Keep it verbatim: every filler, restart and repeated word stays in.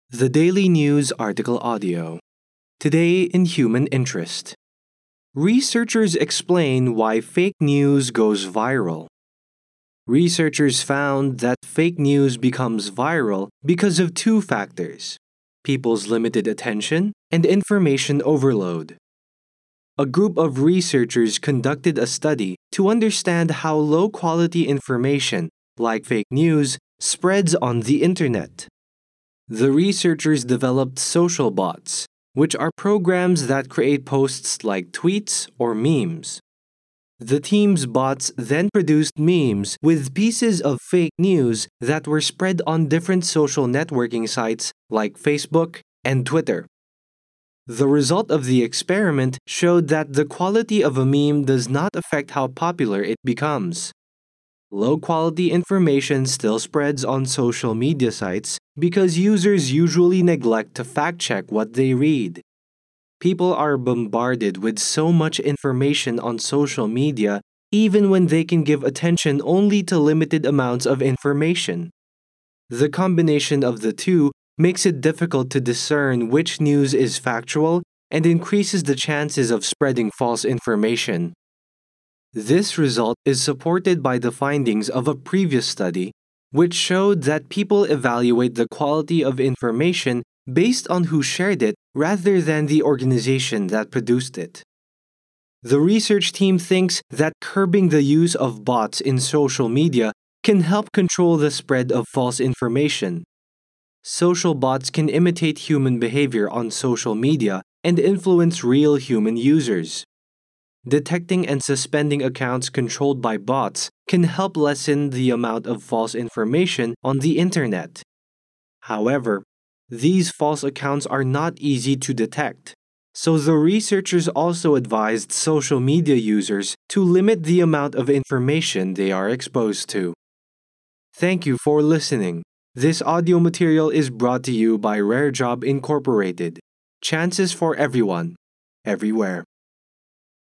The Daily News article audio. Today in Human Interest. Researchers explain why fake news goes viral. Researchers found that fake news becomes viral because of two factors: people's limited attention and information overload. A group of researchers conducted a study to understand how low-quality information, like fake news, spreads on the internet. The researchers developed social bots, which are programs that create posts like tweets or memes. The team's bots then produced memes with pieces of fake news that were spread on different social networking sites like Facebook and Twitter. The result of the experiment showed that the quality of a meme does not affect how popular it becomes. Low-quality information still spreads on social media sites because users usually neglect to fact-check what they read. People are bombarded with so much information on social media even when they can give attention only to limited amounts of information. The combination of the two makes it difficult to discern which news is factual and increases the chances of spreading false information. This result is supported by the findings of a previous study, which showed that people evaluate the quality of information based on who shared it rather than the organization that produced it. The research team thinks that curbing the use of bots in social media can help control the spread of false information. Social bots can imitate human behavior on social media and influence real human users. Detecting and suspending accounts controlled by bots can help lessen the amount of false information on the internet. However, these false accounts are not easy to detect, so the researchers also advised social media users to limit the amount of information they are exposed to. Thank you for listening. This audio material is brought to you by Rare Job Incorporated. Chances for everyone, everywhere.